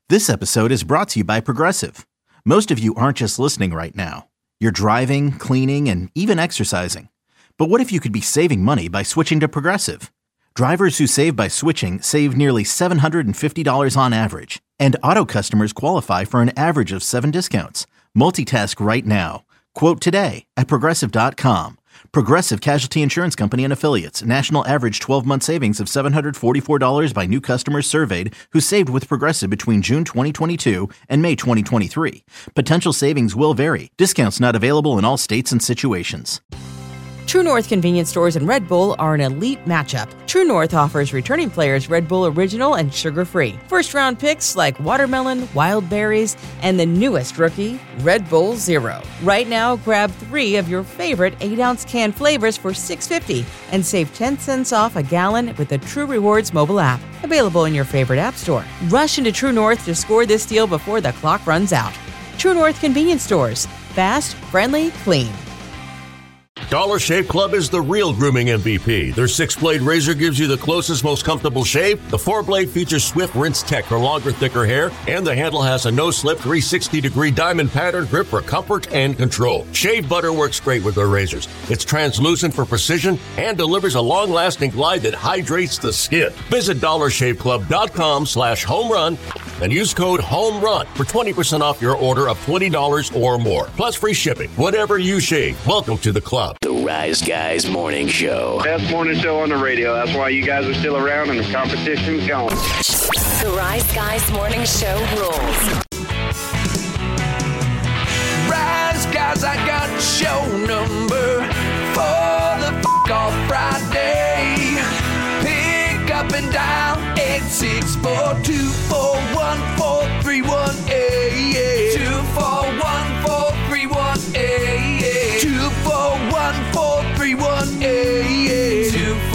This episode is brought to you by Progressive. Most of you aren't just listening right now. You're driving, cleaning, and even exercising. But what if you could be saving money by switching to Progressive? Drivers who save by switching save nearly $750 on average. And auto customers qualify for an average of 7 discounts. Multitask right now. Quote today at Progressive.com. Progressive Casualty Insurance Company and Affiliates. National average 12-month savings of $744 by new customers surveyed who saved with Progressive between June 2022 and May 2023. Potential savings will vary. Discounts not available in all states and situations. True North convenience stores and Red Bull are an elite matchup. True North offers returning players Red Bull Original and sugar-free. First-round picks like watermelon, wild berries, and the newest rookie, Red Bull Zero. Right now, grab 3 of your favorite 8-ounce can flavors for $6.50 and save 10 cents off a gallon with the True Rewards mobile app. Available in your favorite app store. Rush into True North to score this deal before the clock runs out. True North convenience stores. Fast, friendly, clean. Dollar Shave Club is the real grooming MVP. Their 6-blade razor gives you the closest, most comfortable shave. The 4-blade features swift rinse tech for longer, thicker hair. And the handle has a no-slip 360-degree diamond pattern grip for comfort and control. Shave butter works great with their razors. It's translucent for precision and delivers a long-lasting glide that hydrates the skin. Visit DollarShaveClub.com/homerun and use code HOMERUN for 20% off your order of $20 or more. Plus free shipping. Whatever you shave, welcome to the club. The Rise Guys Morning Show. Best morning show on the radio. That's why you guys are still around and the competition's going. The Rise Guys Morning Show rules. Rise Guys, I got the show number for the off Friday. Pick up and dial 864-241-4318. 241-4318. 241-4318.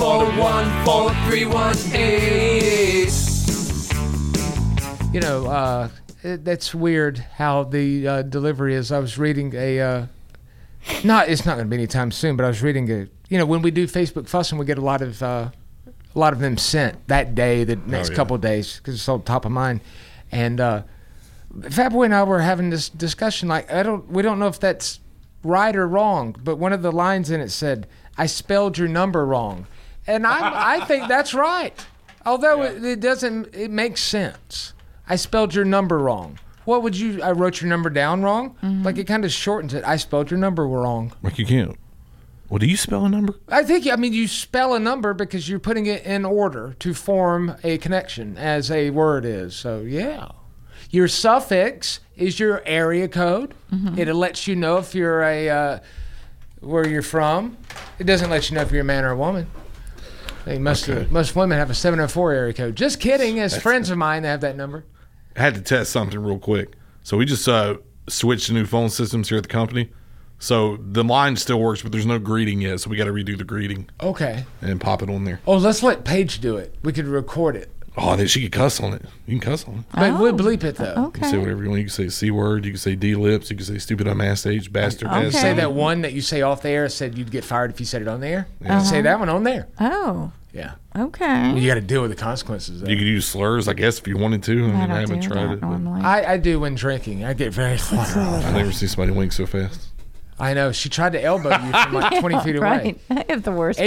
241-4318. You know, that's weird how the delivery is. I was reading it's not going to be anytime soon, but I was reading when we do Facebook Fussing, we get a lot of them sent that day, the next couple of days, because it's on top of mind. And Fatboy and I were having this discussion, we don't know if that's right or wrong, but one of the lines in it said, "I spelled your number wrong," and I think that's right. Although it makes sense. I spelled your number wrong. What would you? I wrote your number down wrong. Mm-hmm. Like it kind of shortens it. I spelled your number wrong. Like you can't. Well, do you spell a number? You spell a number because you're putting it in order to form a connection as a word is. So yeah. Your suffix is your area code. Mm-hmm. It lets you know if you're where you're from. It doesn't let you know if you're a man or a woman. Most women have a 704 area code. Just kidding. As friends of mine, they have that number. I had to test something real quick. So we just switched to new phone systems here at the company. So the line still works, but there's no greeting yet. So we got to redo the greeting. Okay. And pop it on there. Oh, let's let Paige do it. We could record it. Oh, then she could cuss on it. You can cuss on it. But we'll bleep it, though. Okay. You can say whatever you want. You can say C-word. You can say D-lips. You can say stupid dumbass age, bastard. Okay. Say that one that you say off the air said you'd get fired if you said it on the air. Yeah. Say that one on there. Oh. Yeah. Okay. Well, you got to deal with the consequences, though. You could use slurs, I guess, if you wanted to. I haven't tried it. I do when drinking. I get very I never see somebody wink so fast. I know. She tried to elbow you from like 20 feet away. Right. I have the worst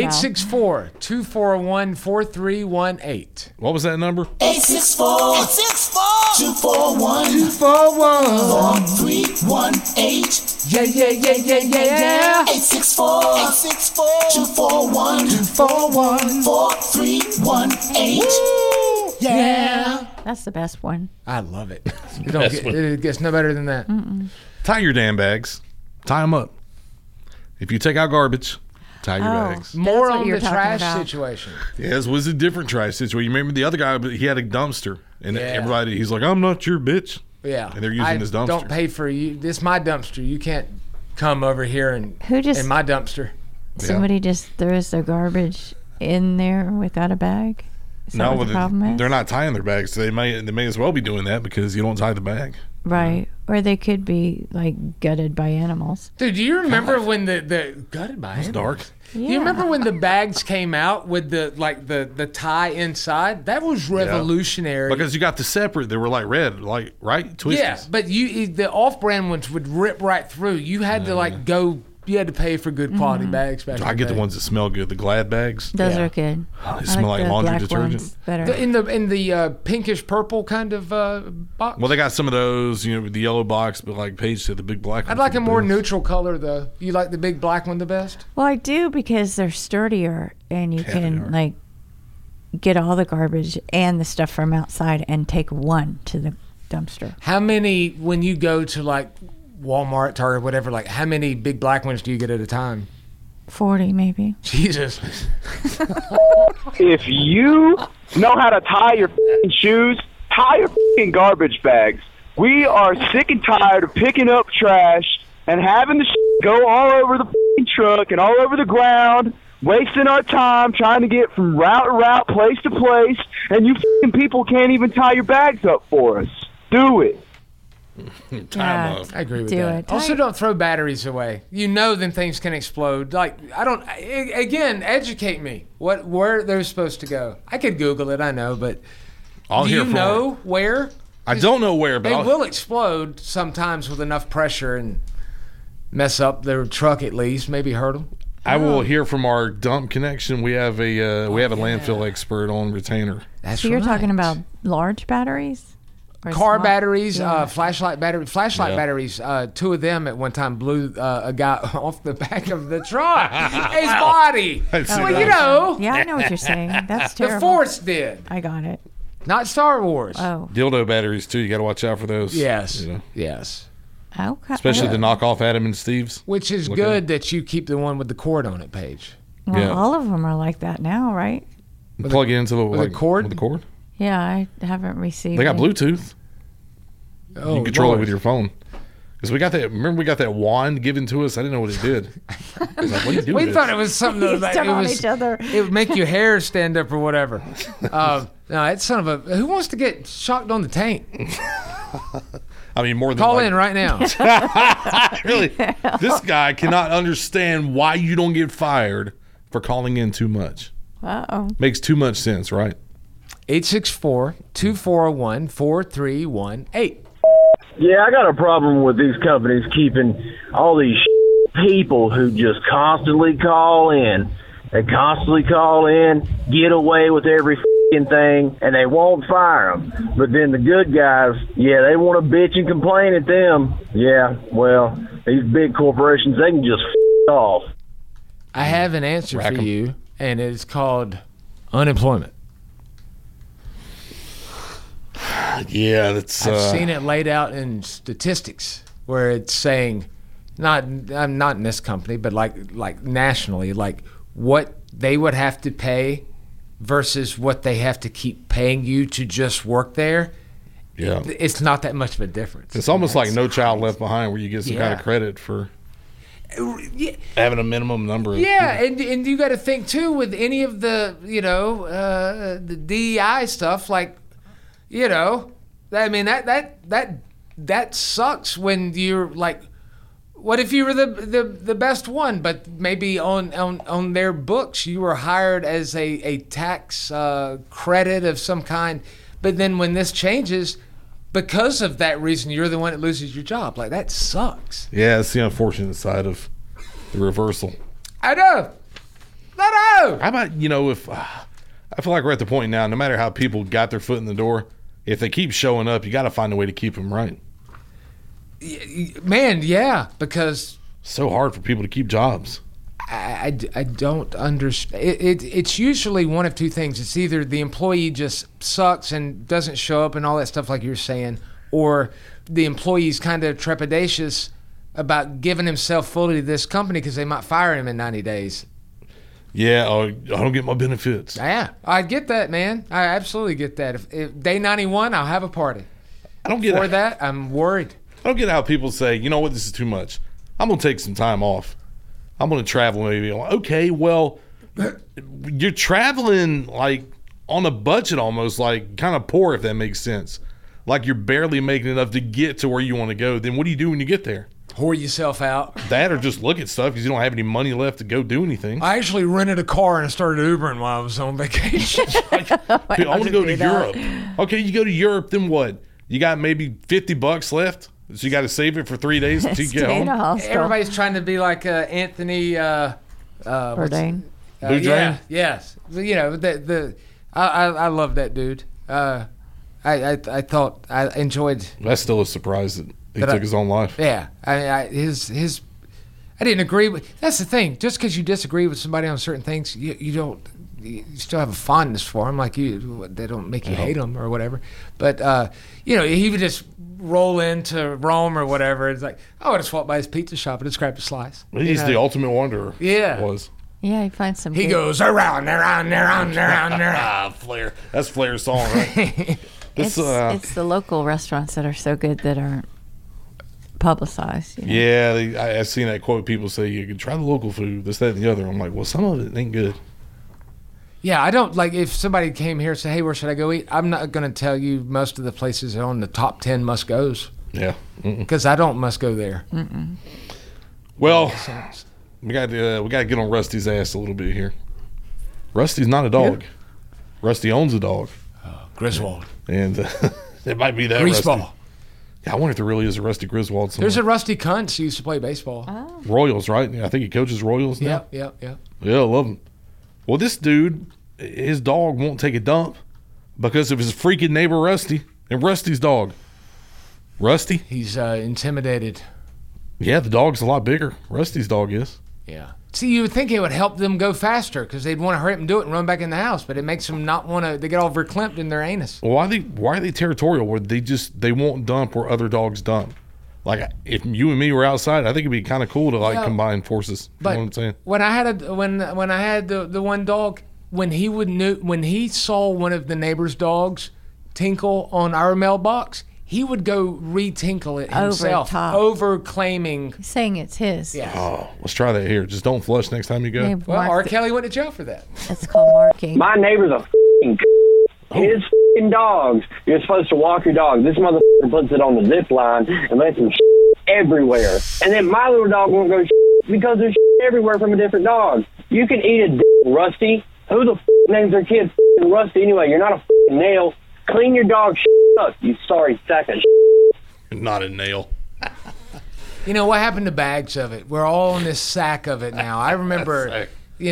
864-241-4318. What was that number? 864-241-4318. Yeah. 864-241-4318. Yeah. That's the best one. I love it. It gets no better than that. Mm-mm. Tie your damn bags. Tie them up. If you take out garbage, tie your bags. More on the trash situation. Yes, it was a different trash situation. You remember the other guy, but he had a dumpster. And everybody, he's like, I'm not your bitch. Yeah. And they're using his dumpster. Don't pay for you. This is my dumpster. You can't come over here in my dumpster. Somebody just throws their garbage in there without a bag? Is that what the problem is? They're not tying their bags. So they may as well be doing that because you don't tie the bag. Right. Or they could be like gutted by animals. Dude, do you remember when the gutted by animals? dark. Yeah. You remember when the bags came out with the tie inside? That was revolutionary. Because you got the separate, they were like red, like right, twisted. Yeah, but the off-brand ones would rip right through. You had to go. You had to pay for good quality bags back. I get the day. ones that smell good, the Glad bags. Those are good. They smell like the laundry black detergent. ones better. In the pinkish purple kind of box. Well, they got some of those, with the yellow box, but like Paige said, the big black one. I'd like for a the more best. neutral color though. You like the big black one the best? Well, I do because they're sturdier and you can like get all the garbage and the stuff from outside and take one to the dumpster. How many when you go to like Walmart, Target, whatever? Like how many big black ones do you get at a time? 40 maybe. Jesus. If you know how to tie your f***ing shoes, tie your f***ing garbage bags. We are sick and tired of picking up trash and having the go all over the f***ing truck and all over the ground, wasting our time trying to get from route to route, place to place, and you f***ing people can't even tie your bags up for us. Do it. Yeah. I agree with Do that. it. Also, don't throw batteries away. You know them things can explode. Like, again, educate me. Where they're supposed to go. I could Google it, I know, but do you know where? I don't know where, but They will explode sometimes with enough pressure and mess up their truck at least, maybe hurt them. I will hear from our dump connection. We have a landfill expert on retainer. That's So you're talking about large batteries? Or car small? batteries, Yeah. flashlight batteries. Two of them at one time blew a guy off the back of the truck. His body. I've seen Well, that. you know. Yeah, I know what you're saying. That's The terrible. Force did, I got it. not Star Wars. Oh, Dildo batteries too. You got to watch out for those. Yes. You know, Yes. okay. especially the knockoff Adam and Steve's. Which is Look good that you keep the one with the cord on it, Paige. Well, Yeah. all of them are like that now, right? Plug it into the a cord? With the cord. Yeah, I haven't received They got it. Bluetooth. Oh, You can control Lord. it with your phone. Because we got that. Remember, we got that wand given to us. I didn't know what it did. I was like, what do you do? We with thought it? it was something You that step it on was. each other. It would make your hair stand up or whatever. No, it's son of a. Who wants to get shocked on the taint? I mean, more than Call like, in right now. Really, this guy cannot understand why you don't get fired for calling in too much. Uh-oh. Makes too much sense, right? 864-241-4318. Yeah, I got a problem with these companies keeping all these people who just constantly call in. They constantly call in, get away with every thing, and they won't fire them. But then the good guys, yeah, they want to bitch and complain at them. Yeah, well, these big corporations, they can just off. I have an answer Rack for 'em. you, and it's called unemployment. Yeah, that's. I've seen it laid out in statistics where it's saying, not in this company, but like nationally, like what they would have to pay versus what they have to keep paying you to just work there. Yeah, It's not that much of a difference. it's almost like No Child Left Behind, where you get some kind of credit for Yeah, having a minimum number. Of yeah, and you got to think too with any of the the DEI stuff, like I mean that sucks when you're like, what if you were the best one, but maybe on their books you were hired as a tax credit of some kind, but then when this changes, because of that reason, you're the one that loses your job. Like, that sucks. Yeah, it's the unfortunate side of the reversal. I know. How about, if I feel like we're at the point now, no matter how people got their foot in the door, if they keep showing up, you got to find a way to keep them, right? Man, yeah, because so hard for people to keep jobs. I don't understand. It's usually one of two things. It's either the employee just sucks and doesn't show up and all that stuff like you're saying, or the employee's kind of trepidatious about giving himself fully to this company because they might fire him in 90 days. Yeah, I don't get my benefits. Yeah, I get that, man. I absolutely get that. If day 91, I'll have a party. I don't get For that, I'm worried. I don't get how people say, you know what, this is too much. I'm going to take some time off. I'm going to travel maybe. Okay, well, you're traveling like on a budget almost, like kind of poor, if that makes sense. like you're barely making enough to get to where you want to go, then what do you do when you get there? Whore yourself out. That or just look at stuff because you don't have any money left to go do anything. I actually rented a car and started Ubering while I was on vacation. I want to go to Europe. Okay, you go to Europe, then what? You got maybe $50 left, so you got to save it for 3 days until you get home. Everybody's trying to be like Anthony Bourdain. Yeah, yes. You know, I love that dude. I thought I enjoyed. That's still a surprise that he took his own life. Yeah, I didn't agree with. That's the thing. Just because you disagree with somebody on certain things, you don't. You still have a fondness for them, like they don't make you hate them or whatever. But you know, he would just roll into Rome or whatever. It's like, oh, I just walked by his pizza shop and just grabbed a slice. He's the ultimate wanderer. Yeah, was. Yeah, he finds some. He goes around. Flair. That's Flair's song, right? It's the local restaurants that are so good that aren't publicized. You know? Yeah, I've seen that quote. People say you can try the local food, this, that, and the other. I'm like, well, some of it ain't good. Yeah, I don't like if somebody came here and said, hey, where should I go eat? I'm not going to tell you most of the places are on the top 10 must goes. Yeah. Because I don't must go there. Mm-mm. Well, we got to get on Rusty's ass a little bit here. Rusty's not a dog. Yeah. Rusty owns a dog. Griswold. And it might be that Greaseball. Rusty. Yeah, I wonder if there really is a Rusty Griswold somewhere. There's a Rusty Kuntz who used to play baseball. Oh. Royals, right? Yeah, I think he coaches Royals now. Yeah. Yeah, I love him. Well, this dude, his dog won't take a dump because of his freaking neighbor Rusty and Rusty's dog. Rusty? He's intimidated. Yeah, the dog's a lot bigger. Rusty's dog is. Yeah. See, you would think it would help them go faster because they'd want to hurry up and do it and run back in the house, but it makes them not want to. They get all verklempt in their anus. Well, why are they territorial? Where they won't dump where other dogs dump? Like if you and me were outside, I think it'd be kind of cool to combine forces. You know what I'm saying? When I had the one dog, when he saw one of the neighbor's dogs tinkle on our mailbox, he would go re-tinkle it himself, over claiming, saying it's his. Yeah. Oh, let's try that here. Just don't flush next time you go. Yeah, well, R. Kelly went to jail for that. That's called marking. My neighbor's a f***ing his f***ing dogs. You're supposed to walk your dog. This motherfucker puts it on the zip line and lets him everywhere. And then my little dog won't go because there's everywhere from a different dog. You can eat a Rusty. Who the f*** names their kid Rusty anyway? You're not a f***ing nail. Clean your dog up, you sorry sack of Not a nail. You know, what happened to bags of it? We're all in this sack of it now. I remember,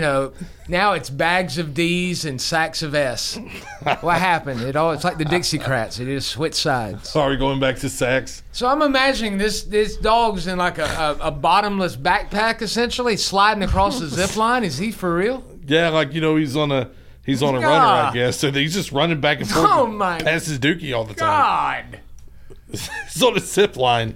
now it's bags of D's and sacks of S. What happened? It's like the Dixiecrats. It just switched sides. Sorry, going back to sacks. So I'm imagining this dog's in like a bottomless backpack, essentially, sliding across the zip line. Is he for real? Yeah, like, he's on a runner, I guess. So he's just running back and forth. Oh my! Past his dookie all the time. God! He's on a zip line.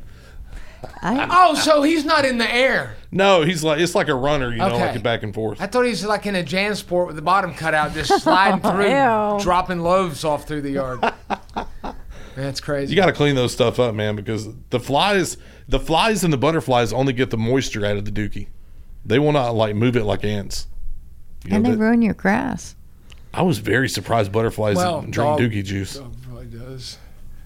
So he's not in the air. No, it's like a runner, like back and forth. I thought he was like in a JanSport with the bottom cut out, just sliding through, dropping loaves off through the yard. That's crazy. You got to clean those stuff up, man, because the flies and the butterflies only get the moisture out of the dookie. They will not move it like ants. And they ruin your grass. I was very surprised butterflies drink dookie juice. Dog probably does.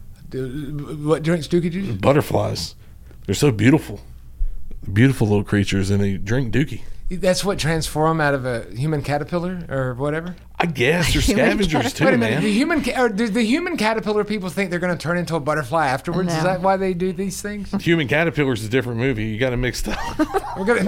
What drinks dookie juice? Butterflies. They're so beautiful. Beautiful little creatures, and they drink dookie. That's what transform them out of a human caterpillar or whatever? I guess. They're scavengers too, Wait a minute. man. Do the human caterpillar people think they're going to turn into a butterfly afterwards? No. Is that why they do these things? Human Caterpillar's a different movie. You got to mix up. We're going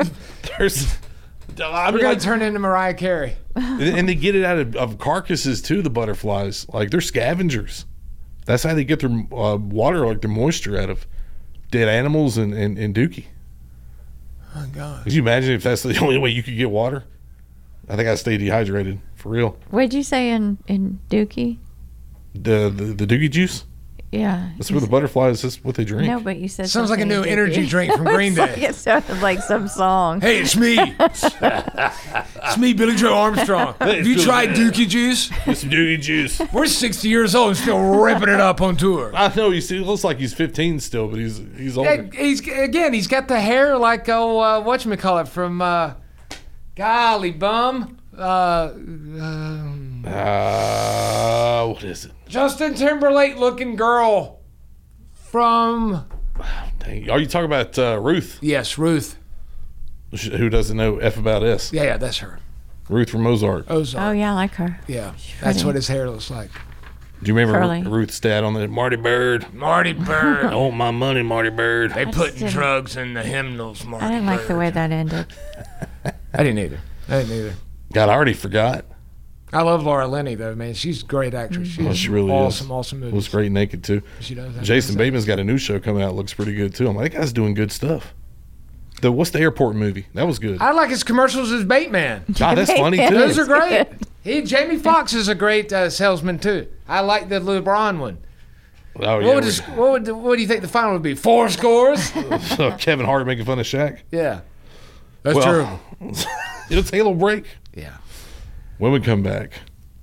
to turn into Mariah Carey. And they get it out of carcasses too, the butterflies. Like, they're scavengers. That's how they get their water, like their moisture, out of dead animals and dookie. Oh, God. Could you imagine if that's the only way you could get water? I think I'd stay dehydrated, for real. What'd you say in dookie? The dookie juice? Yeah. That's where the butterflies, that's what they drink. No, but you said sounds like a new energy drink from Green Day. It sounded like some song. Hey, it's me. It's me, Billy Joe Armstrong. Have you tried dookie juice? Get some dookie juice. We're 60 years old and still ripping it up on tour. I know, it looks like he's 15 still, but he's older. He's got the hair like, whatchamacallit from, golly bum. What is it? Justin Timberlake looking girl from. Dang. Are you talking about Ruth? Yes, Ruth. Who doesn't know F about S? Yeah, that's her. Ruth from Ozark. Oh, yeah, I like her. Yeah, that's what his hair looks like. Do you remember Curly. Ruth's dad on the Marty Bird? Marty Bird. I want my money, Marty Bird. They putting drugs in the hymnals, Marty I didn't like the way that ended. I didn't either. God, I already forgot. I love Laura Linney, though, man. She's a great actress. She really awesome, is. Awesome movies. Looks great naked, too. She does. Jason Bateman's got a new show coming out. Looks pretty good, too. I'm like, that guy's doing good stuff. What's the airport movie? That was good. I like his commercials as Bateman. God, that's funny, too. Those are great. Jamie Foxx is a great salesman, too. I like the LeBron one. Oh, yeah. What do you think the final would be? 4 scores? Kevin Hart making fun of Shaq? Yeah. That's terrible. It'll take a little break. Yeah. When we come back,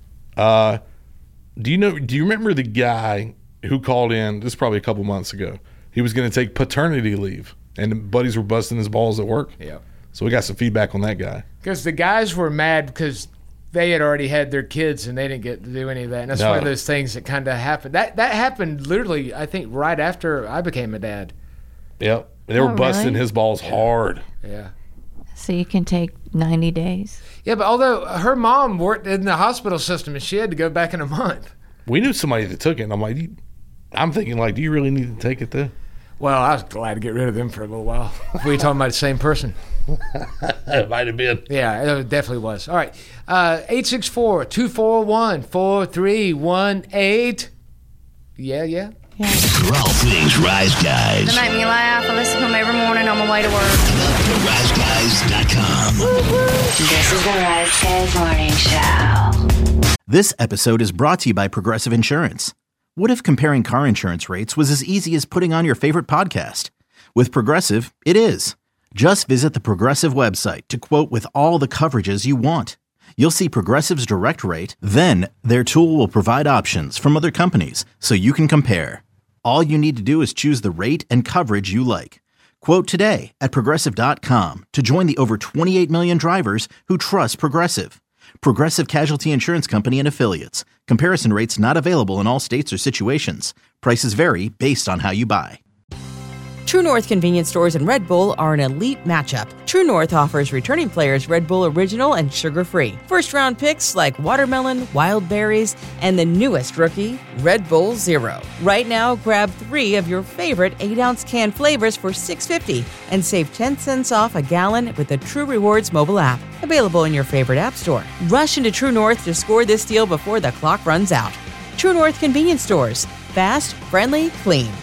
do you remember the guy who called in, this is probably a couple months ago, he was going to take paternity leave, and the buddies were busting his balls at work? Yeah. So we got some feedback on that guy. Because the guys were mad because they had already had their kids and they didn't get to do any of that. And that's one of those things that kind of happened. That happened literally, I think, right after I became a dad. Yep. They were busting his balls hard. Yeah. So you can take 90 days. Yeah, but although her mom worked in the hospital system and she had to go back in a month. We knew somebody that took it, and I'm thinking, do you really need to take it, though? Well, I was glad to get rid of them for a little while. Were you talking about the same person? It might have been. Yeah, it definitely was. All right. 864-241-4318. Yeah. For all things Rise Guys. They make me laugh. I listen to them every morning on my way to work. RiseGuys.com. This is the Rise Guys Morning Show. This episode is brought to you by Progressive Insurance. What if comparing car insurance rates was as easy as putting on your favorite podcast? With Progressive, it is. Just visit the Progressive website to quote with all the coverages you want. You'll see Progressive's direct rate, then their tool will provide options from other companies so you can compare. All you need to do is choose the rate and coverage you like. Quote today at Progressive.com to join the over 28 million drivers who trust Progressive. Progressive Casualty Insurance Company and Affiliates. Comparison rates not available in all states or situations. Prices vary based on how you buy. True North convenience stores and Red Bull are an elite matchup. True North offers returning players Red Bull Original and sugar-free. First-round picks like watermelon, wild berries, and the newest rookie, Red Bull Zero. Right now, grab 3 of your favorite 8-ounce can flavors for $6.50 and save 10 cents off a gallon with the True Rewards mobile app. Available in your favorite app store. Rush into True North to score this deal before the clock runs out. True North convenience stores. Fast, friendly, clean.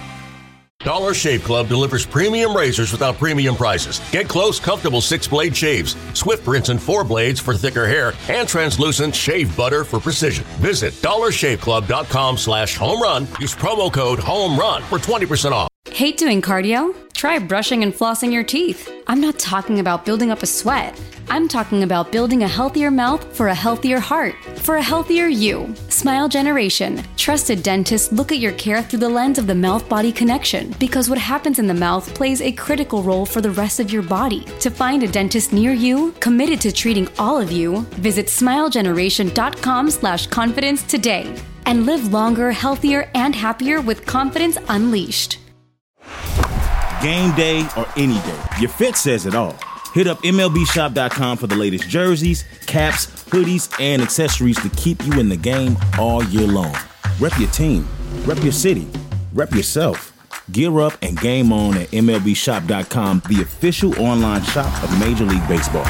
Dollar Shave Club delivers premium razors without premium prices. Get close, comfortable 6-blade shaves, swift rinse and 4 blades for thicker hair, and translucent shave butter for precision. Visit dollarshaveclub.com/home run. Use promo code HOMERUN for 20% off. Hate doing cardio? Try brushing and flossing your teeth. I'm not talking about building up a sweat. I'm talking about building a healthier mouth for a healthier heart, for a healthier you. Smile Generation. Trusted dentists look at your care through the lens of the mouth-body connection, because what happens in the mouth plays a critical role for the rest of your body. To find a dentist near you, committed to treating all of you, visit smilegeneration.com/confidence today. And live longer, healthier, and happier with confidence unleashed. Game day or any day, your fit says it all. Hit up MLBshop.com for the latest jerseys, caps, hoodies, and accessories to keep you in the game all year long. Rep your team, rep your city, rep yourself. Gear up and game on at MLBshop.com, the official online shop of Major League Baseball.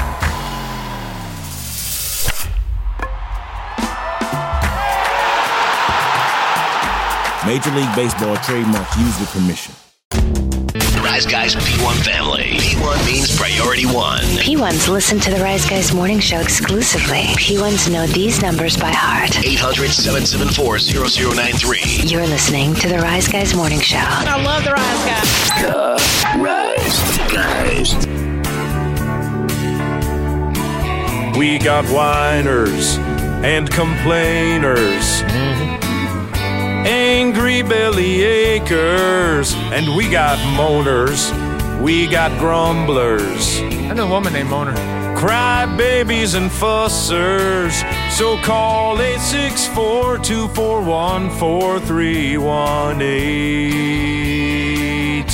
Major League Baseball trademarks used with permission. Rise Guys P1 family. P1 means priority one. P1s listen to the Rise Guys Morning Show exclusively. P1s know these numbers by heart. 800-774-0093. You're listening to the Rise Guys Morning Show. I love the Rise Guys. The Rise Guys. We got whiners and complainers. Angry belly achers, and we got moaners, we got grumblers. I know a woman named Moaner. crybabies and fussers. So call 864-241-4318.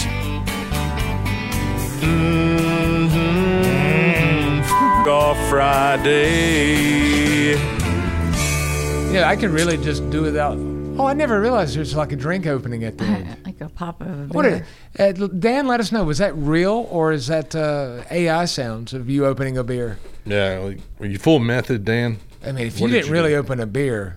F*** off Friday. Yeah, I could really just do without. Oh, I never realized there's like a drink opening at the end. Like a pop of a What beer. Dan, let us know. Was that real or is that AI sounds of you opening a beer? Yeah, like, were you full method, Dan? I mean, if What you did didn't you really do? open a beer,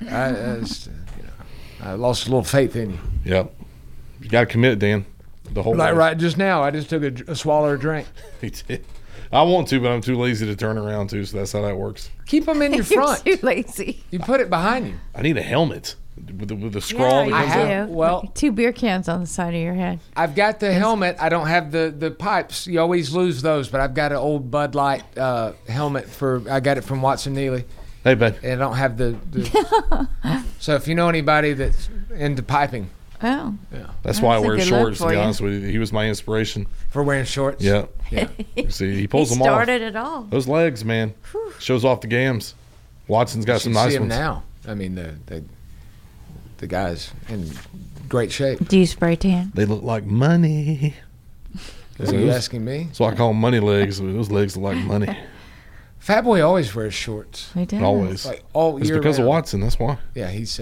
I lost a little faith in you. Yep. You got to commit, Dan. The whole Like way. right just now, I just took a swallow of drink. He did. I want to, but I'm too lazy to turn around to, so that's how that works. Keep them in your You're front. too lazy. You put it behind you. I need a helmet with the scroll. Yeah, that comes you out. do. Well- Like 2 beer cans on the side of your head. I've got the helmet. I don't have the pipes. You always lose those, but I've got an old Bud Light helmet I got it from Watson Neely. Hey, bud. And I don't have the so if you know anybody that's into piping. Oh. Yeah. That's why I That's a wear good shorts, look to be for you. honest with you. He was my inspiration. For wearing shorts? Yeah. Yeah. See, he pulls He them off. started it all. Those legs, man. Shows off the gams. Watson's got You some should nice see him ones. now. I mean, the guy's in great shape. Do you spray tan? They look like money. Are you asking me? So I call them money legs. Those legs look like money. Fat Boy always wears shorts. He does. Always. Like all It's year because of round. Watson. That's why. Yeah, he's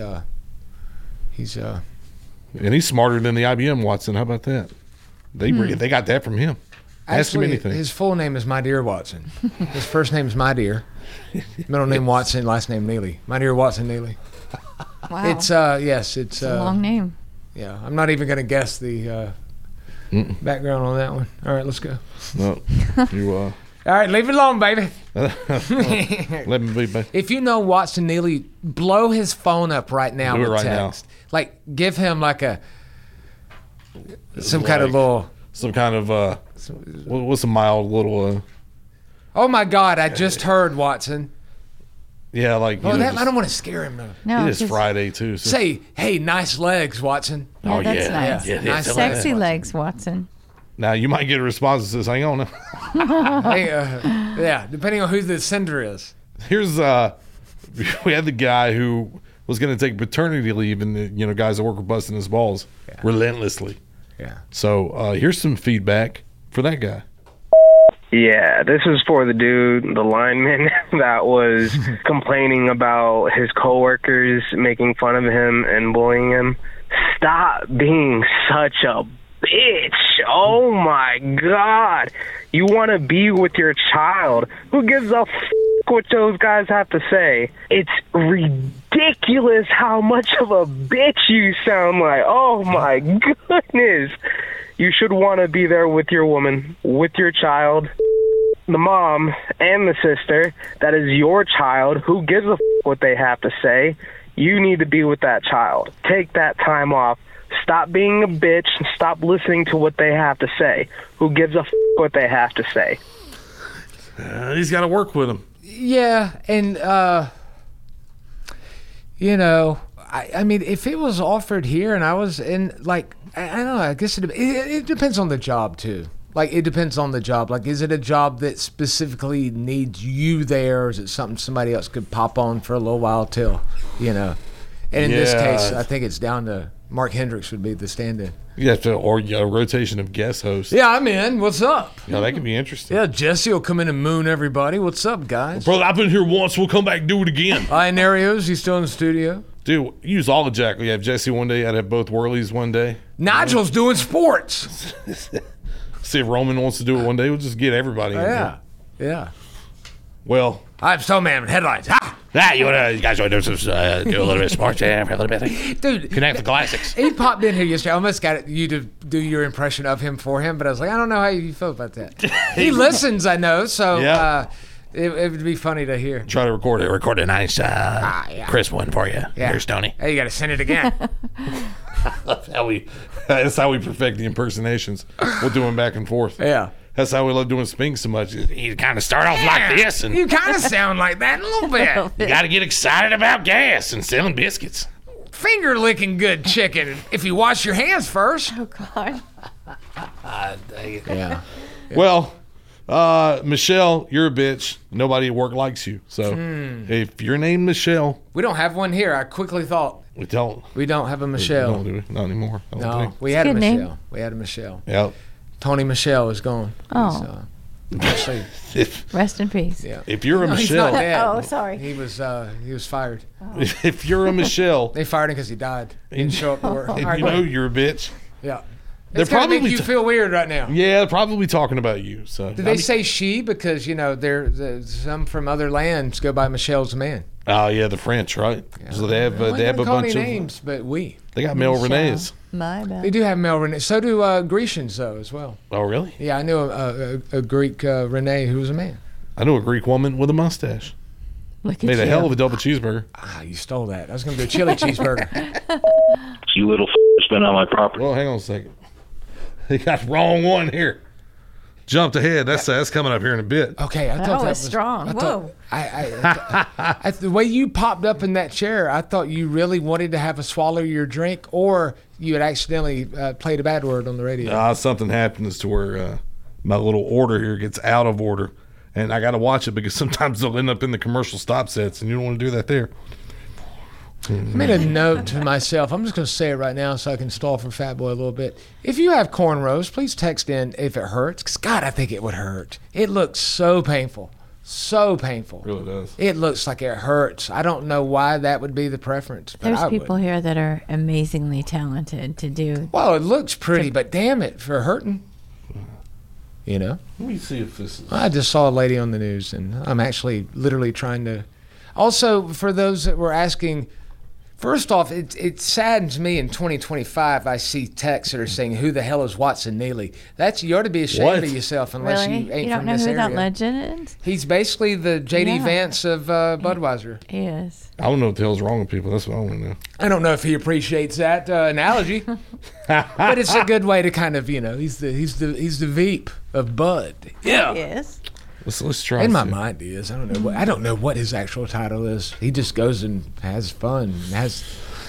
And he's smarter than the IBM Watson. How about that? They got that from him. Ask him actually anything. his full name is My Dear Watson. His first name is My Dear. Middle name Watson, last name Neely. My Dear Watson Neely. Wow. It's yes, It's a long name. Yeah, I'm not even gonna guess the background on that one. All right, let's go. No, you All right, leave it alone, baby. let me be, baby. If you know Watson Neely, blow his phone up right now Do it with right now. text. Like, give him like some kind of little. What's a mild little? Oh my God! I just heard Watson. Yeah, like. Oh, I don't want to scare him though. No, it is 'cause- Say, too. So. Say, hey, nice legs, Watson. Yeah, Oh, that's yeah. nice. Yeah, Nice that's Sexy legs. legs, Watson. Now you might get a response that says, "Hang on." Hey, yeah, depending on who the sender is. Here's we had the guy who was going to take paternity leave, and the guys that work were busting his balls relentlessly. Yeah. So here's some feedback for that guy. Yeah, this is for the dude, the lineman, that was complaining about his coworkers making fun of him and bullying him. Stop being such a bitch. Oh my God. You want to be with your child. Who gives a f*** what those guys have to say? It's ridiculous how much of a bitch you sound like. Oh my goodness. You should want to be there with your woman, with your child, the mom, and the sister. That is your child. Who gives a f*** what they have to say? You need to be with that child. Take that time off. Stop being a bitch and stop listening to what they have to say. Who gives a f*** what they have to say? He's got to work with him. Yeah, and I mean, if it was offered here and I was in, like, I don't know, I guess it depends on the job too. Like, it depends on the job. Like, is it a job that specifically needs you there, or is it something somebody else could pop on for a little while till, And in this case, I think it's down to Mark Hendricks would be the stand-in. You have to, or a rotation of guest hosts. Yeah, I'm in. What's up? Yeah, that could be interesting. Yeah, Jesse will come in and moon everybody. What's up, guys? Brother, I've been here once. We'll come back and do it again. Ianarios, he's still in the studio. Dude, use all the Jack. We have Jesse one day. I'd have both Whirlies one day. Nigel's doing sports. See if Roman wants to do it one day. We'll just get everybody in Yeah, here. yeah. Well, I'm Snowman headlines. Ha! You guys want to do a little bit of sports? Yeah, a little bit. Dude, Connect the classics. He popped in here yesterday. I almost got you to do your impression of him for him, but I was like, I don't know how you feel about that. He listens, I know, so Yeah. it would be funny to hear. try to record it. Record a nice, crisp one for you. Yeah. Here's Tony. Hey, you got to send it again. That's how we perfect the impersonations. We'll do them back and forth. Yeah. That's how we love doing Spink so much. You kind of start off like this, and You kind of sound like that a little bit. you got to get excited about gas and selling biscuits. Finger licking good chicken if you wash your hands first. Oh, God. Yeah. Well, Michelle, you're a bitch. Nobody at work likes you. So if you're named Michelle, We don't have one here. I quickly thought. we don't. We don't have a Michelle. No, do we? Not anymore. I don't No, think. we had a Good name. Michelle. We had a Michelle. Yep. Tony Michelle is gone. Oh. Actually, Rest in peace. yeah. If you're a No, he's Michelle, not dead. Oh, sorry. He was fired. if you're a Michelle, They fired him because he died. He didn't show up to work. and you know you're a bitch. Yeah. They're It's gonna make probably you feel weird right now. Yeah, they're probably talking about you. So Did they say she? Because, some from other lands go by Michelle's man. Oh yeah, the French, right? So they have Well, they have a call bunch any of names, but They got male Renees. My bad. They do have male Rene. So do Grecians, though, as well. Oh really? Yeah, I knew a Greek Rene who was a man. I know a Greek woman with a mustache. Look at Made a you. hell of a double cheeseburger. Ah, you stole that. I was going to do a chili cheeseburger. You little spin on my property. Well, hang on a second. They got the wrong one here. Jumped ahead. That's coming up here in a bit. Okay, I thought That that was strong. I Whoa. thought, the way you popped up in that chair, I thought you really wanted to have a swallow your drink, or you had accidentally played a bad word on the radio. Something happens to where my little order here gets out of order, and I got to watch it because sometimes they'll end up in the commercial stop sets, and you don't want to do that there. I made a note to myself. I'm just going to say it right now so I can stall for Fat Boy a little bit. If you have cornrows, please text in if it hurts. 'Cause God, I think it would hurt. It looks so painful. So painful. It really does. It looks like it hurts. I don't know why that would be the preference. But There's I people would. here that are amazingly talented to do. Well, it looks pretty, but damn it, for hurting. You know? Let me see if this is. I just saw a lady on the news, and I'm actually literally trying to. Also, for those that were asking, first off, it saddens me in 2025. I see texts that are saying, "Who the hell is Watson Neely?" You ought to be ashamed What? of yourself unless Really? you ain't You don't from know this who area. that legend is? He's basically the JD Yeah. Vance of Budweiser. He is. I don't know what the hell's wrong with people. That's what I want to know. I don't know if he appreciates that analogy, but it's a good way to kind of, he's the Veep of Bud. Yeah. Yes. Let's try. In my to- mind, he is. I don't know what his actual title is. He just goes and has fun. He has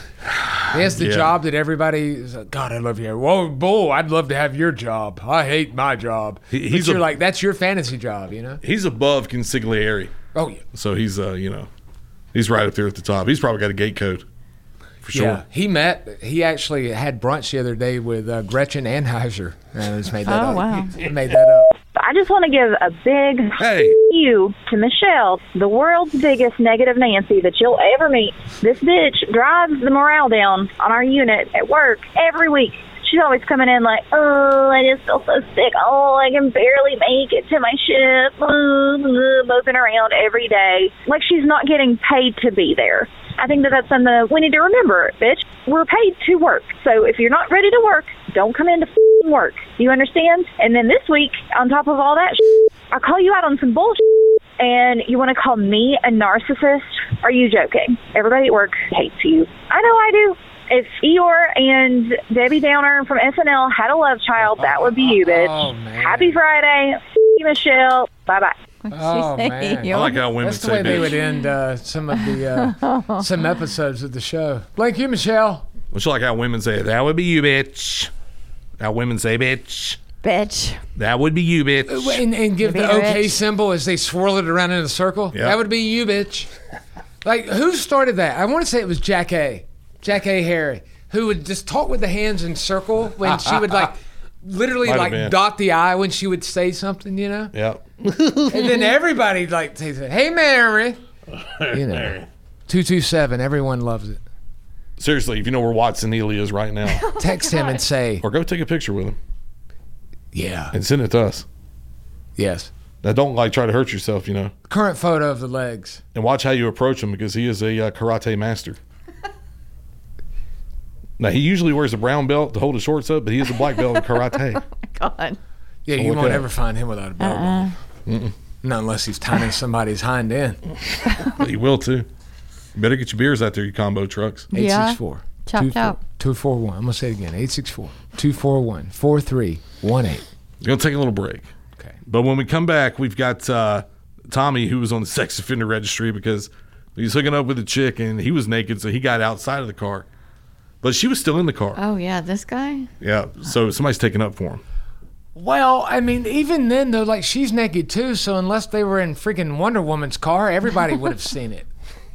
the Yeah. job that everybody is like, God, I love you. Whoa, bull! I'd love to have your job. I hate my job. He's But you're a- like, that's your fantasy job, He's above Consigliere, Oh yeah. so he's he's right up there at the top. He's probably got a gate code for sure. Yeah, he actually had brunch the other day with Gretchen Anheuser. I just made that Oh, up. wow. I made that up. I just want to give a big Hey. you to Michelle, the world's biggest negative Nancy that you'll ever meet. This bitch drives the morale down on our unit at work every week. She's always coming in like, oh, I just feel so sick. Oh, I can barely make it to my shift. Moping around every day. Like she's not getting paid to be there. I think that's something we need to remember, bitch. We're paid to work. So if you're not ready to work, don't come in to work. You understand? And then this week, on top of all that I call you out on some bullshit, and you want to call me a narcissist? Are you joking? Everybody at work hates you. I know I do. If Eeyore and Debbie Downer from SNL had a love child, that would be you, bitch. Oh, man. Happy Friday. You, Michelle. Bye-bye. Oh man, I like how women that's the say way they bitch. would end some of the some episodes of the show. Blank you, Michelle. Much like how women say, that would be you, bitch. How women say, bitch. Bitch. That would be you, bitch. And give Maybe the okay rich. symbol as they swirl it around in a circle. Yeah. That would be you, bitch. Like, who started that? I want to say it was Jack A. Harry, who would just talk with the hands in circle when she would literally Might have been. dot the I when she would say something, Yeah. And then everybody says, "Hey, Mary," 227. Everyone loves it. Seriously, if you know where Watson Neely is right now, Text him and say, or go take a picture with him "Yeah, and send it to us. yes." Now, don't try to hurt yourself, Current photo of the legs. and watch how you approach him because he is a karate master. Now, he usually wears a brown belt to hold his shorts up, but he is a black belt in karate. God. Yeah, So you look won't out. ever find him without a belt. Not unless he's tying somebody's hind end. But he will, too. You better get your beers out there, you combo trucks. Yeah. 864. Chop, chop. 241. I'm going to say it again. 864-241-4318. We're going to take a little break. Okay. But when we come back, we've got Tommy, who was on the sex offender registry because he was hooking up with a chick and he was naked, so he got outside of the car. But she was still in the car. Oh, yeah, this guy? Yeah, so somebody's taking up for him. Well, I mean, even then, though, like, she's naked too, so unless they were in freaking Wonder Woman's car, everybody would have seen it.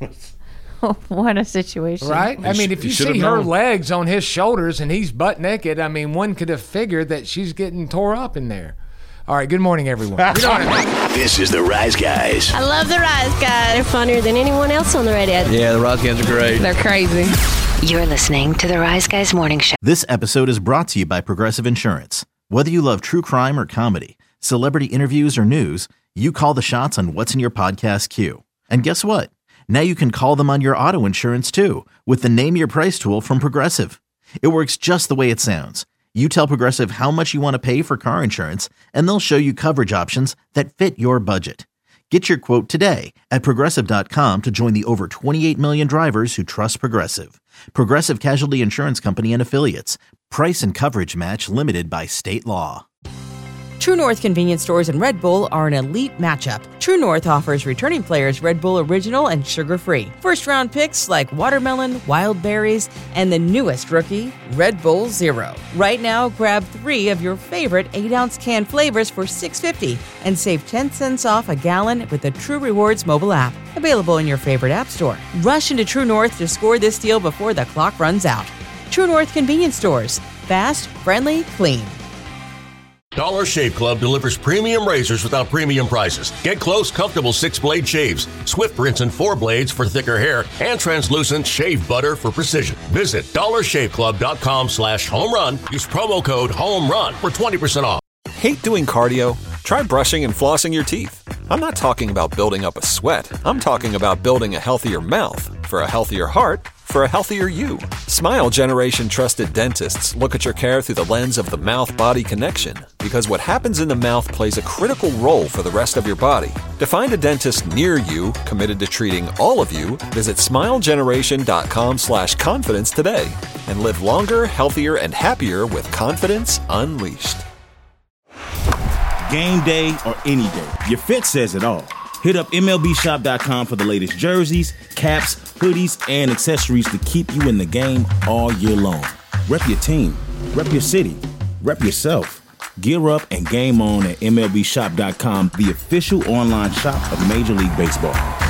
What a situation. Right? I mean, if you see her legs on his shoulders and he's butt naked, I mean, one could have figured that she's getting tore up in there. All right, good morning, everyone. This is the Rise Guys. I love the Rise Guys. They're funnier than anyone else on the radio. Yeah, the Rise Guys are great. They're crazy. You're listening to the Rise Guys Morning Show. This episode is brought to you by Progressive Insurance. Whether you love true crime or comedy, celebrity interviews or news, you call the shots on what's in your podcast queue. And guess what? Now you can call them on your auto insurance too with the Name Your Price tool from Progressive. It works just the way it sounds. You tell Progressive how much you want to pay for car insurance, and they'll show you coverage options that fit your budget. Get your quote today at Progressive.com to join the over 28 million drivers who trust Progressive. Progressive Casualty Insurance Company and Affiliates. Price and coverage match limited by state law. True North convenience stores and Red Bull are an elite matchup. True North offers returning players Red Bull Original and sugar-free. First-round picks like watermelon, wild berries, and the newest rookie, Red Bull Zero. Right now, grab 3 of your favorite 8-ounce can flavors for $6.50 and save 10 cents off a gallon with the True Rewards mobile app. Available in your favorite app store. Rush into True North to score this deal before the clock runs out. True North convenience stores. Fast, friendly, clean. Dollar Shave Club delivers premium razors without premium prices. Get close, comfortable 6-blade shaves, swift rinse and 4 blades for thicker hair, and translucent shave butter for precision. Visit dollarshaveclub.com/home run. Use promo code HOMERUN for 20% off. Hate doing cardio? Try brushing and flossing your teeth. I'm not talking about building up a sweat. I'm talking about building a healthier mouth for a healthier heart for a healthier you. Smile Generation trusted dentists look at your care through the lens of the mouth-body connection, because what happens in the mouth plays a critical role for the rest of your body. To find a dentist near you committed to treating all of you, visit smilegeneration.com/confidence today and live longer, healthier, and happier with confidence unleashed. Game day or any day, your fit says it all. Hit up MLBshop.com for the latest jerseys, caps, hoodies, and accessories to keep you in the game all year long. Rep your team, rep your city, rep yourself. Gear up and game on at MLBshop.com, the official online shop of Major League Baseball.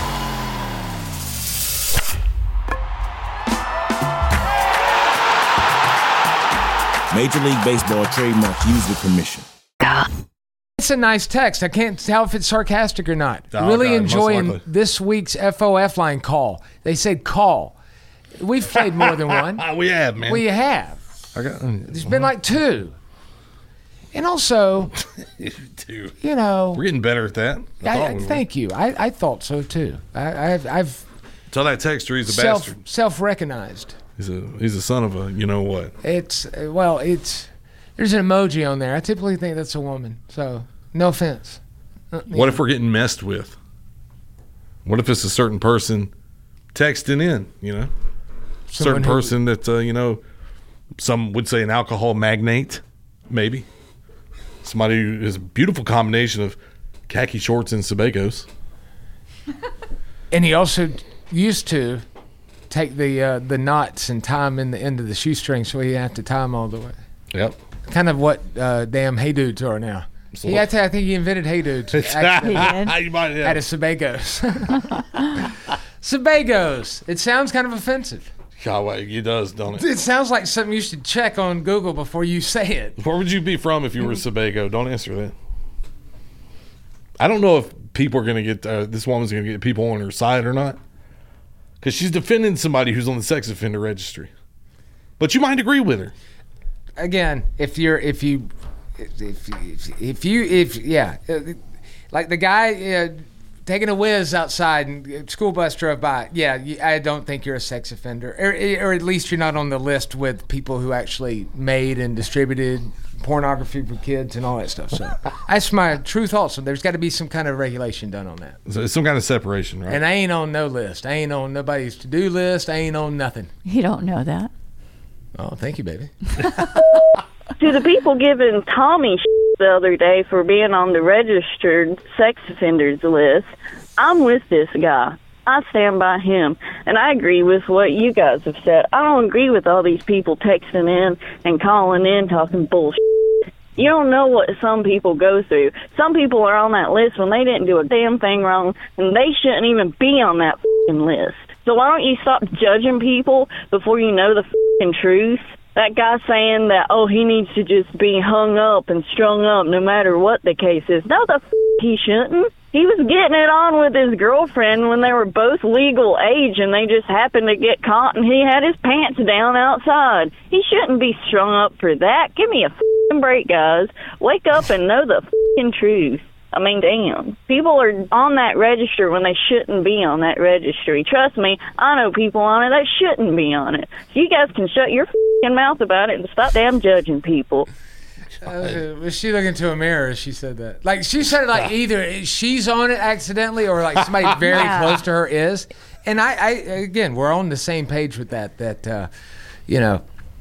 Major League Baseball trademark used with permission. It's a nice text. I can't tell if it's sarcastic or not. Oh, really God, enjoying this week's FOF line call. They said call. We've played more than one. We have, man. We have. There's been like 2. And also, Dude, you know, we're getting better at that. Thank you. I thought so too. I've tell that texter he's a bastard. Self-recognized. He's a son of a you know what. It's there's an emoji on there. I typically think that's a woman. So no offense. What if we're getting messed with? What if it's a certain person texting in? You know, certain person that you know, some would say an alcohol magnate, maybe. Somebody who is a beautiful combination of khaki shorts and Sebagos. And he also used to take the knots and tie them in the end of the shoestring so he didn't have to tie them all the way. Yep. Kind of what damn Hey Dudes are now. Yeah, I think he invented Hey Dudes. Actually, at a Sebagos. Sebagos. It sounds kind of offensive. God, it does, don't it? It sounds like something you should check on Google before you say it. Where would you be from if you were a Sebago? Don't answer that. I don't know if people are going to get this woman's going to get people on her side or not, because she's defending somebody who's on the sex offender registry. But you might agree with her. Again, if like the guy taking a whiz outside and school bus drove by, I don't think you're a sex offender, or at least you're not on the list with people who actually made and distributed pornography for kids and all that stuff. So that's my true thought. So there's got to be some kind of regulation done on that. So it's some kind of separation, right? And I ain't on no list. I ain't on nobody's to-do list. I ain't on nothing. You don't know that. Oh, thank you, baby. To the people giving Tommy the other day for being on the registered sex offenders list, I'm with this guy. I stand by him, and I agree with what you guys have said. I don't agree with all these people texting in and calling in talking bullshit. You don't know what some people go through. Some people are on that list when they didn't do a damn thing wrong, and they shouldn't even be on that f***ing list. So why don't you stop judging people before you know the f***ing truth? That guy saying that, oh, he needs to just be hung up and strung up no matter what the case is. No, the f*** he shouldn't. He was getting it on with his girlfriend when they were both legal age, and they just happened to get caught, and he had his pants down outside. He shouldn't be strung up for that. Give me a f***ing break, guys. Wake up and know the f***ing truth. I mean, damn. People are on that register when they shouldn't be on that registry. Trust me, I know people on it that shouldn't be on it. So you guys can shut your f***ing mouth about it and stop damn judging people. Was she looking into a mirror as she said that? Like, she said it like either she's on it accidentally or like somebody very close to her is. And I again, we're on the same page with that, you know,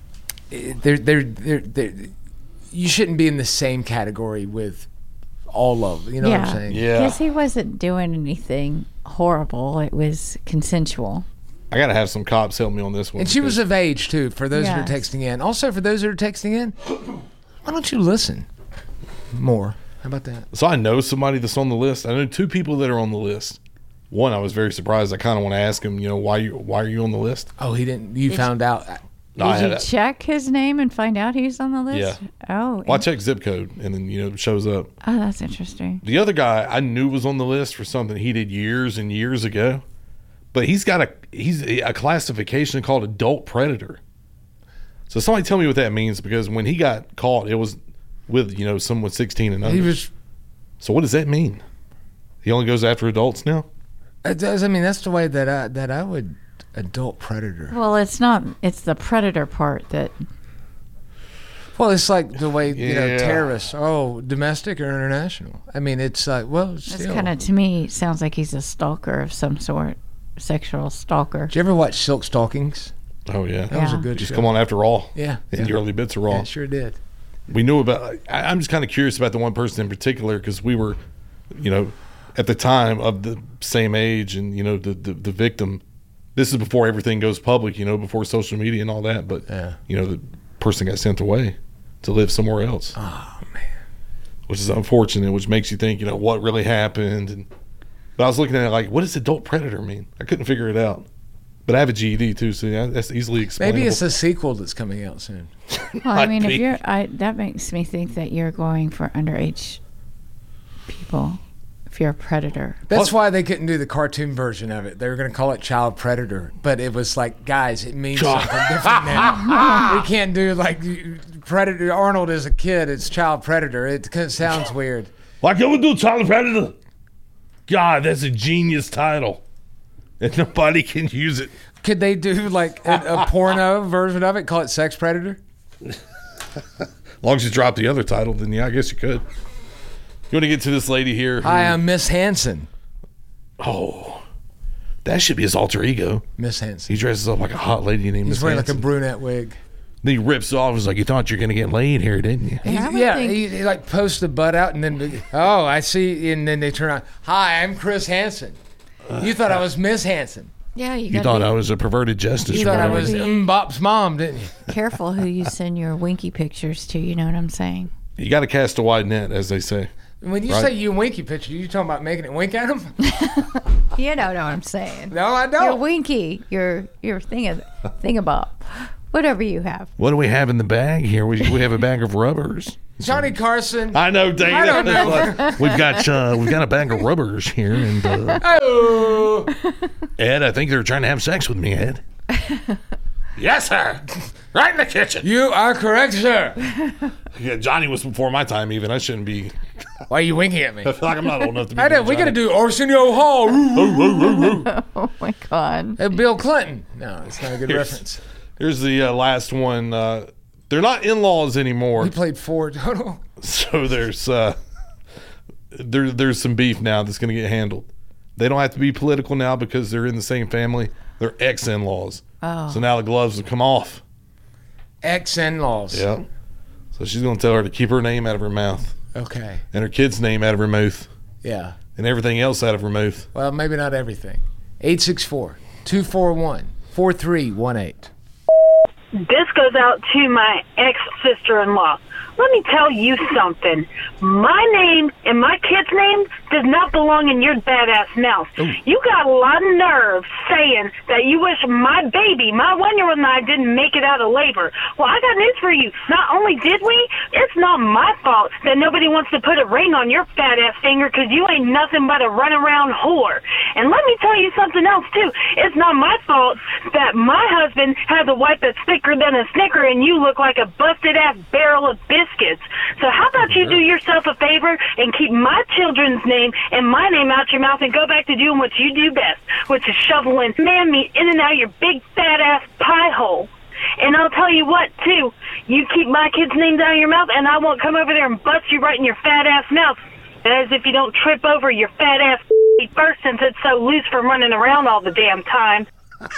you shouldn't be in the same category with all of, you know what I'm saying? Yeah. Because he wasn't doing anything horrible. It was consensual. I got to have some cops help me on this one. And she was of age, too, for those that are texting in. Also, for those that are texting in, why don't you listen more? How about that? So I know somebody that's on the list. I know 2 people that are on the list. One, I was very surprised. I kind of want to ask him, you know, why are you on the list? Oh, he didn't. You found out. Did you check his name and find out he's on the list? Yeah. Oh. Well, I checked zip code, and then, you know, it shows up. Oh, that's interesting. The other guy I knew was on the list for something he did years and years ago, but he's got a classification called adult predator. So somebody tell me what that means, because when he got caught, it was with, you know, someone 16 and under. So what does that mean? He only goes after adults now? It does. I mean, that's the way that I would. Adult predator. Well, it's not. It's the predator part that. Well, it's like the way you know terrorists. Oh, domestic or international? I mean, it's like it's kind of, to me, sounds like he's a stalker of some sort, sexual stalker. Did you ever watch Silk Stockings? Oh yeah, that was a good Just show. Come on after Raw. Yeah, and the early bits of Raw. Yeah, it sure did. We knew about. I'm just kind of curious about the one person in particular, because we were, you know, at the time of the same age, and you know the victim. This is before everything goes public, you know, before social media and all that. But, you know, the person got sent away to live somewhere else. Oh, man. Which is unfortunate, which makes you think, you know, what really happened. But I was looking at it like, what does adult predator mean? I couldn't figure it out. But I have a GED, too, so that's easily explainable. Maybe it's a sequel that's coming out soon. Well, I mean, that makes me think that you're going for underage people. If you're a predator. That's why they couldn't do the cartoon version of it. They were going to call it Child Predator, but it was like, guys, it means something different now. We can't do like Predator. Arnold is a kid. It's Child Predator. It sounds weird. Why can't we do Child Predator? God, that's a genius title, and nobody can use it. Could they do like a porno version of it? Call it Sex Predator? As long as you drop the other title, then yeah, I guess you could. You want to get to this lady here? Hi, I'm Miss Hanson. Oh, that should be his alter ego. Miss Hanson. He dresses up like a hot lady named Miss Hanson. He's wearing like a brunette wig. Then he rips off. He's like, you thought you were going to get laid here, didn't you? He like posts the butt out and then, oh, I see. And then they turn on. Hi, I'm Chris Hansen. You thought I was Miss Hansen. Yeah, you thought I was a perverted justice. You thought I was Bop's mom, didn't you? Careful who you send your winky pictures to. You know what I'm saying? You got to cast a wide net, as they say. When you say you winky picture, you talking about making it wink at them? You don't know what I'm saying. No, I don't. Your winky, your thingabop, whatever you have. What do we have in the bag here? We have a bag of rubbers. Johnny Carson. I know, Dana. I don't know. we've got a bag of rubbers here, and Ed, I think they're trying to have sex with me, Ed. Yes, sir. Right in the kitchen. You are correct, sir. Yeah, Johnny was before my time. Even I shouldn't be. Why are you winking at me? I feel like I'm not old enough to be. I know. We got to do Arsenio Hall. Oh my God. And Bill Clinton. No, it's not a good reference. Here's the last one. They're not in-laws anymore. He played 4 total. So there's some beef now that's going to get handled. They don't have to be political now because they're in the same family. They're ex-in-laws. Oh. So now the gloves will come off. Ex-in-laws. Yeah. So she's going to tell her to keep her name out of her mouth. Okay. And her kid's name out of her mouth. Yeah. And everything else out of her mouth. Well, maybe not everything. 864-241-4318. This goes out to my ex-sister-in-law. let me tell you something. My name and my kid's name does not belong in your badass mouth. Ooh. You got a lot of nerve saying that you wish my baby, my 1-year-old and I didn't make it out of labor. Well, I got news for you. Not only did we, it's not my fault that nobody wants to put a ring on your fat ass finger because you ain't nothing but a runaround whore. And let me tell you something else, too. It's not my fault that my husband has a wife that's thicker than a Snicker and you look like a busted-ass barrel of biscuits. So how about you do yourself a favor and keep my children's name and my name out your mouth and go back to doing what you do best, which is shoveling man meat in and out of your big fat-ass pie hole. And I'll tell you what, too. You keep my kid's name down your mouth and I won't come over there and bust you right in your fat-ass mouth. As if you don't trip over your fat-ass first since it's so loose from running around all the damn time.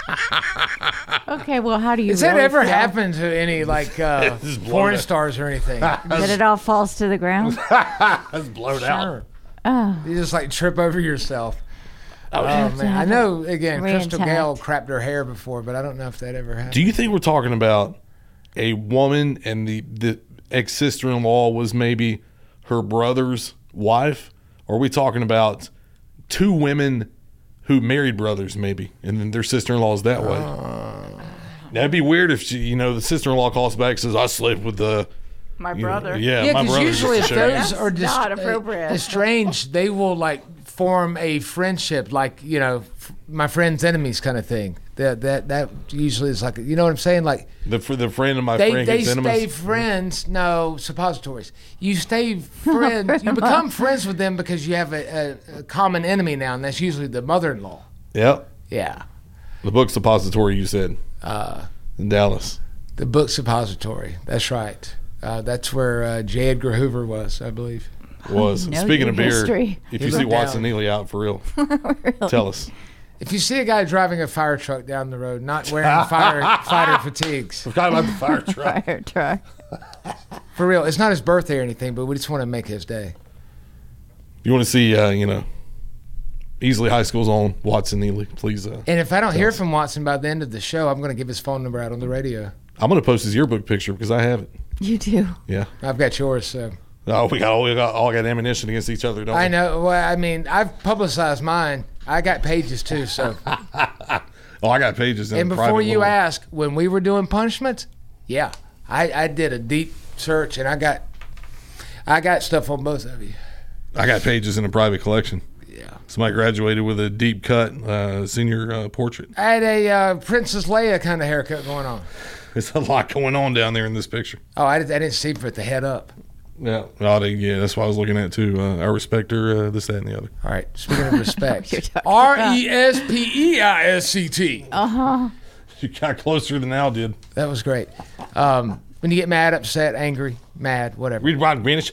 Okay, well, how do you Has that really ever feel? happened to any, like, porn stars or anything? That it all falls to the ground? That's blown out. Oh. You just, like, trip over yourself. Oh, yeah. man. I know, again, Reintact. Crystal Gale crapped her hair before, but I don't know if that ever happened. Do you think we're talking about a woman and the ex-sister-in-law was maybe her brother's wife? Or are we talking about two women who married brothers maybe, and then their sister-in-law is that way? That'd be weird if she, the sister-in-law calls back and says, I slept with my Yeah, brother. my because brother. usually if those are not appropriate. estranged, they will, like, form a friendship, like, my friend's enemies kind of thing. That usually is like, you know what I'm saying? Like the friend of my they friend they gets stay enemies. friends. No, suppositories. You stay friends. You become friends with them because you have a common enemy now, and that's usually the mother-in-law. Yep. Yeah. The book suppository, you said. In Dallas. The book suppository. That's right. That's where J. Edgar Hoover was, I believe. Was. Speaking of beer, history. if He you see looked Watson down. Neely out for real, Really? tell us. If you see a guy driving a fire truck down the road, not wearing fighter fatigues. Forgot about the fire truck. Fire truck. For real, it's not his birthday or anything, but we just want to make his day. You want to see, Easley High School's on Watson Neely, please. And if I don't hear from Watson by the end of the show, I'm going to give his phone number out on the radio. I'm going to post his yearbook picture because I have it. You do. Yeah. I've got yours, so. Oh, we all got ammunition against each other, don't we? I know. Well, I mean, I've publicized mine. I got pages too, so. Oh, I got pages. And before you ask, when we were doing punishments, yeah, I did a deep search, and I got stuff on both of you. I got pages in a private collection. Yeah. Somebody graduated with a deep cut senior portrait. I had a Princess Leia kind of haircut going on. There's a lot going on down there in this picture. Oh, I didn't see for it the head up. Yeah. Yeah, that's what I was looking at too. I respect her, this, that, and the other. All right. Speaking of respect, RESPEISCT. You got closer than Al did. That was great. When you get mad, upset, angry, mad, whatever. Read Ron Greenwich.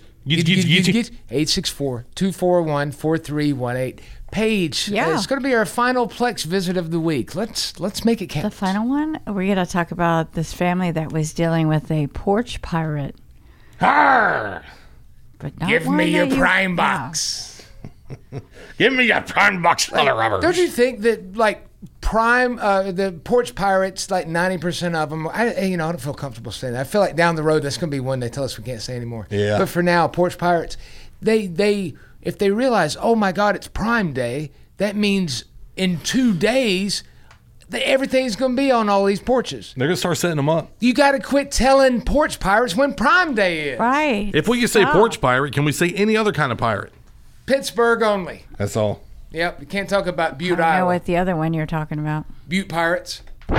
864-241-4318. Paige, Yeah. it's going to be our final Plex visit of the week. Let's make it count. The final one, we're going to talk about this family that was dealing with a porch pirate. Arr! But not Give one me your that you- prime box. Give me your prime box full of rubbers. Don't you think that, like, prime, the porch pirates, like 90% of them, I don't feel comfortable saying that. I feel like down the road that's going to be one they tell us we can't say anymore. Yeah. But for now, porch pirates, they if they realize, oh my God, it's Prime Day, that means in 2 days, everything's going to be on all these porches. They're going to start setting them up. You got to quit telling porch pirates when Prime Day is. Right. If we can say porch pirate, can we say any other kind of pirate? Pittsburgh only. That's all. Yep. You can't talk about Butte, I don't know Iowa. what the other one you're talking about. Butte Pirates.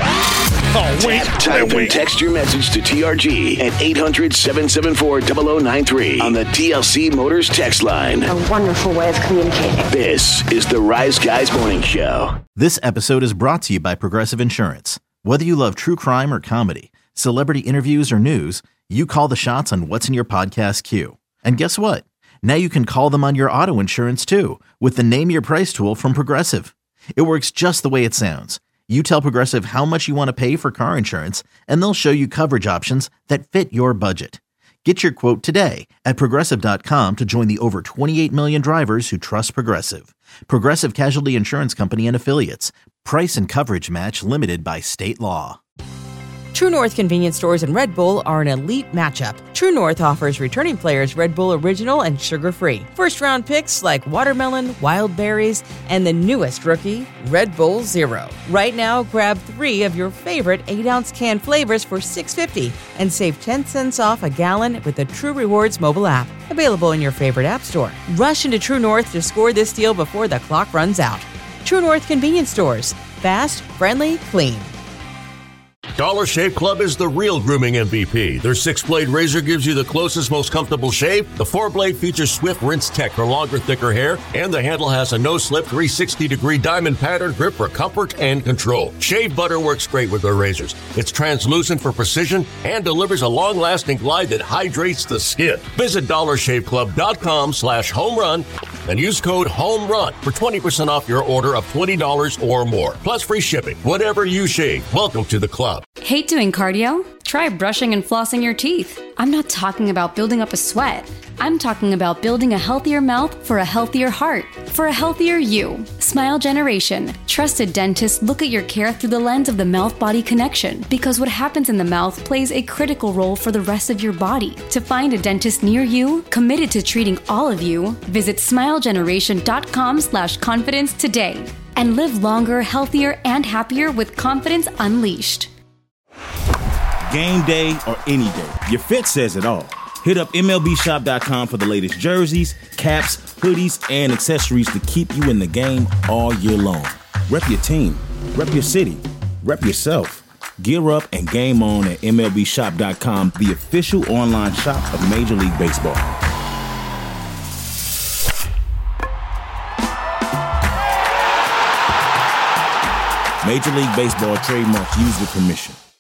Type and text your message to TRG at 800-774-0093 on the DLC Motors text line. A wonderful way of communicating. This is the Rise Guys Morning Show. This episode is brought to you by Progressive Insurance. Whether you love true crime or comedy, celebrity interviews or news, you call the shots on what's in your podcast queue. And guess what? Now you can call them on your auto insurance too with the Name Your Price tool from Progressive. It works just the way it sounds. You tell Progressive how much you want to pay for car insurance, and they'll show you coverage options that fit your budget. Get your quote today at Progressive.com to join the over 28 million drivers who trust Progressive. Progressive Casualty Insurance Company and Affiliates. Price and coverage match limited by state law. True North convenience stores and Red Bull are an elite matchup. True North offers returning players Red Bull Original and sugar-free. First-round picks like watermelon, wild berries, and the newest rookie, Red Bull Zero. Right now, grab 3 of your favorite 8-ounce can flavors for $6.50 and save 10 cents off a gallon with the True Rewards mobile app. Available in your favorite app store. Rush into True North to score this deal before the clock runs out. True North convenience stores. Fast, friendly, clean. Dollar Shave Club is the real grooming MVP. Their 6-blade razor gives you the closest, most comfortable shave. The 4-blade features swift rinse tech for longer, thicker hair, and the handle has a no-slip 360-degree diamond pattern grip for comfort and control. Shave butter works great with their razors. It's translucent for precision and delivers a long-lasting glide that hydrates the skin. Visit DollarShaveClub.com/homerun and use code HOMERUN for 20% off your order of $20 or more. Plus free shipping. Whatever you shave, welcome to the club. Hate doing cardio? Try brushing and flossing your teeth. I'm not talking about building up a sweat. I'm talking about building a healthier mouth for a healthier heart, for a healthier you. Smile Generation. Trusted dentists look at your care through the lens of the mouth-body connection, because what happens in the mouth plays a critical role for the rest of your body. To find a dentist near you, committed to treating all of you, visit smilegeneration.com/confidence today and live longer, healthier, and happier with confidence unleashed. Game day or any day, your fit says it all. Hit up MLBshop.com for the latest jerseys, caps, hoodies, and accessories to keep you in the game all year long. Rep your team, rep your city, rep yourself. Gear up and game on at MLBshop.com, the official online shop of Major League Baseball. Major League Baseball trademarks used with permission.